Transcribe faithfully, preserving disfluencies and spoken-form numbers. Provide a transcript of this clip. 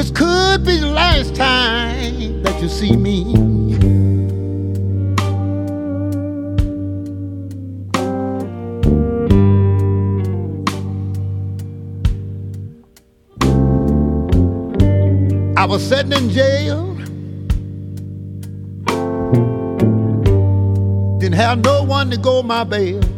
This could be the last time that you see me. I was sitting in jail, didn't have no one to go my bail.